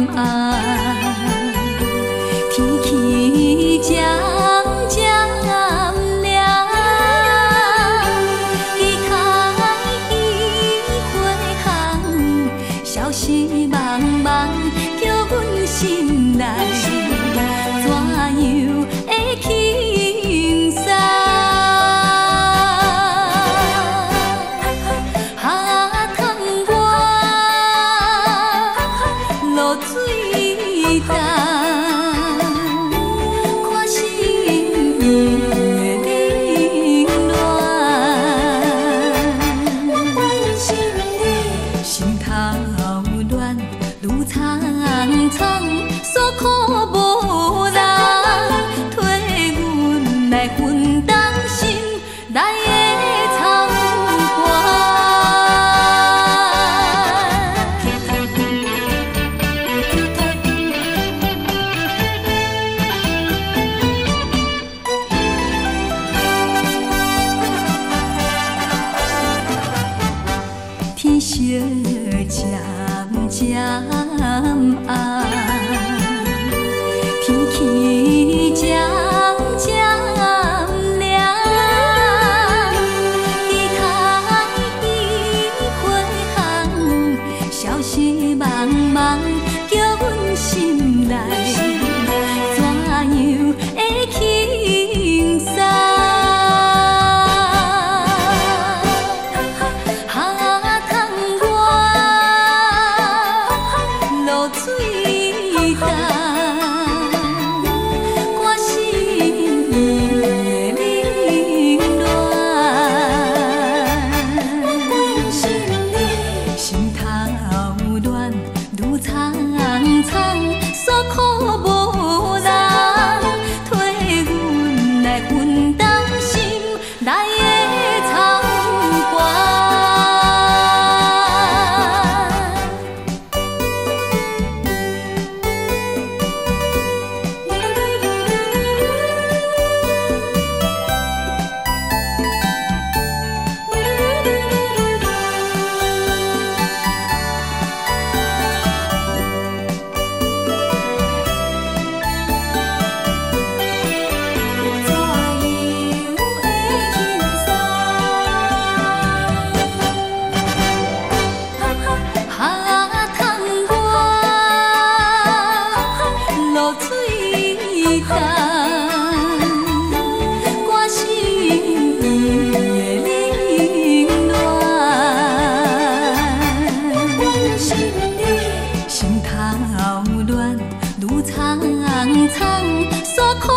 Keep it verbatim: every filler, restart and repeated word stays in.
暗，天气渐渐凉，期待伊回航，消息茫茫叫阮心内，怎样会轻松？哈窗外落水重，看心意的冷暖，心头乱，愈苍苍，诉苦无人替阮来分担心内的草原。天色渐渐暗，天气渐渐凉，期待伊回航，消息茫茫叫阮心内，怎样会轻松？哈窗外落水重，看心意的冷暖，心头乱，愈苍苍，诉苦无人替阮来分担心内的草原。哈窗外落水重，看心意的冷暖，心头乱，愈苍苍，诉苦